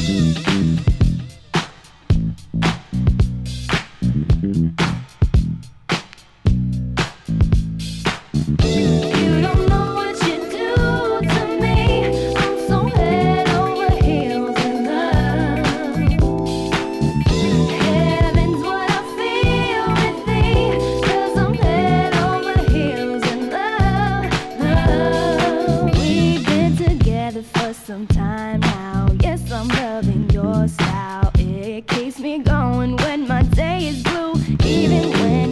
You don't know what you do to me. I'm so head over heels in love. Heaven's what I feel with thee, 'cause I'm head over heels in love. We've been together for some time now. Yes, I'm loving your style. It keeps me going when my day is blue, even when